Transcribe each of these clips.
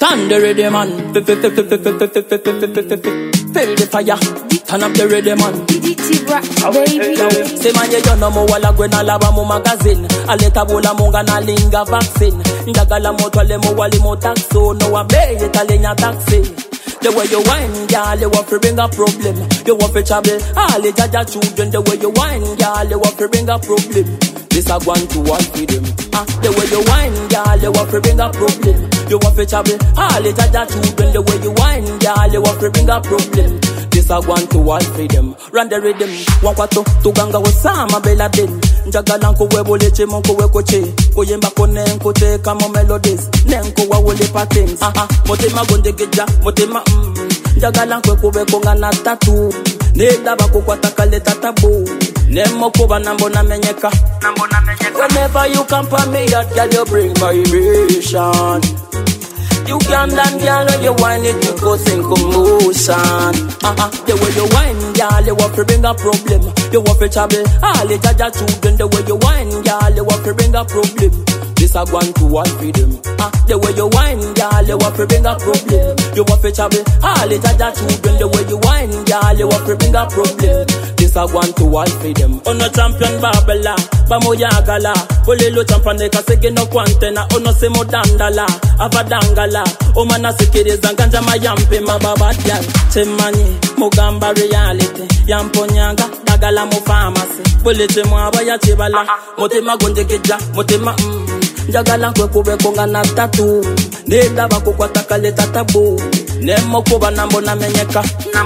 And the ready man, fill the fire, turn up the ready man. DDT rap, baby. Say man, you know mo wala gwena laba mo magazine. Aleta bola munga na linga vaccine. Ndagala moto le mo wali mo taxo. No wa be italenya taxi. The way you whine, girl, you want to bring a problem. You want to trouble all the jaja children. The way you whine, girl, you want to bring a problem. This a one to one for them. The way you whine, girl, you want to bring a problem. You want to trouble all the jaja children. The way you whine, girl, you want to bring a problem. This a one to one for them. Run the rhythm. Wankwato tuganga wasama bela den. Njagala nko weboleche monko wekoche. Koyemba kone nko teka mo melodies. Nenko wawole patterns. Motema gonde geja, motema njagala nkwe kube konga na tatu. Neda bako kwa takale tatabu. Nemo kuba nambo na menyeka. Whenever you come for me, girl, you bring vibration. You can dance, girl, when you whine it, you go in commotion. The way you whine, girl, you want to bring a problem. You want to trouble all the jaja children. The way you whine, girl, you want to bring a problem. This a one to one for them. The way you whine, girl, you want to bring a problem. You want to trouble all the jaja children. The way you whine, girl, you want to bring a problem. This a one to one for them. On a champion babala, bamoya gala. Polelo champion kasege no kwantena. Ono semo dandala, avadangala. Omana sikiriza nganja mayampe mababadya. Temani, mugamba reality. Yamponyanga, dagala mo pharmacy. Bulete mo abaya chibala. Motema gonde geja, motema njagala nkwe kube konga na tatu. Neda bako kwa takale tatabu. Nemo kuba nambo na menyeka.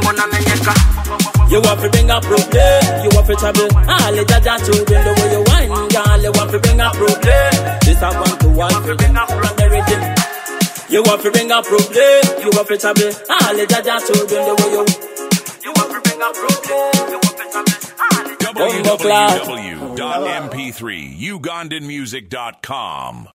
You want to bring a problem, you want to trouble all the jaja children. The way you whine, girl, you want to bring a problem. This I want to one to bring a problem. You want to bring a problem, you want to trouble all the jaja children. The way you want to bring a problem, you want to trouble all the www.mp3ugandanmusic.com